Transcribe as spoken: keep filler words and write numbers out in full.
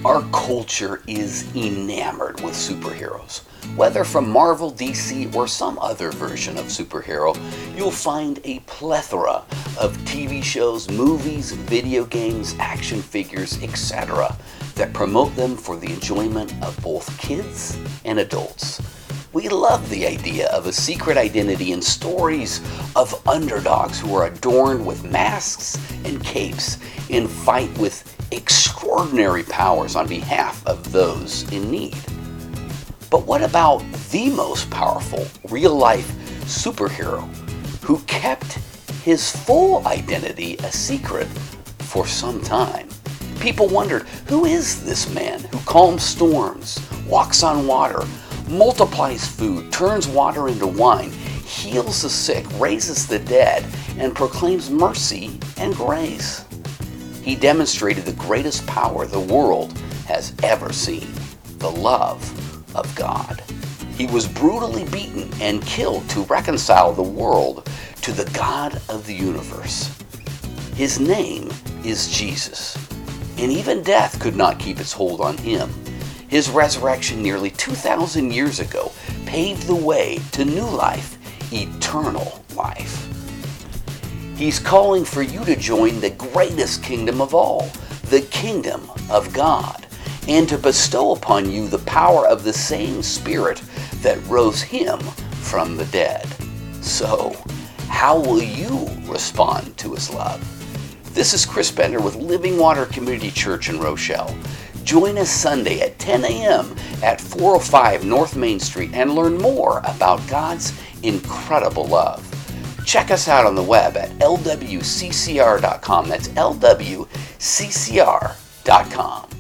Our culture is enamored with superheroes. Whether from Marvel, D C, or some other version of superhero, you'll find a plethora of T V shows, movies, video games, action figures, et cetera that promote them for the enjoyment of both kids and adults. We love the idea of a secret identity and stories of underdogs who are adorned with masks and capes and fight with extraordinary powers on behalf of those in need. But what about the most powerful real-life superhero who kept his full identity a secret for some time? People wondered, who is this man who calms storms, walks on water, multiplies food, turns water into wine, heals the sick, raises the dead, and proclaims mercy and grace? He demonstrated the greatest power the world has ever seen, the love of God. He was brutally beaten and killed to reconcile the world to the God of the universe. His name is Jesus, and even death could not keep its hold on him. His resurrection nearly two thousand years ago paved the way to new life, eternal life. He's calling for you to join the greatest kingdom of all, the kingdom of God, and to bestow upon you the power of the same Spirit that rose him from the dead. So, how will you respond to his love? This is Chris Bender with Living Water Community Church in Rochelle. Join us Sunday at ten a.m. at four oh five North Main Street and learn more about God's incredible love. Check us out on the web at L W C C R dot com. That's L W C C R dot com.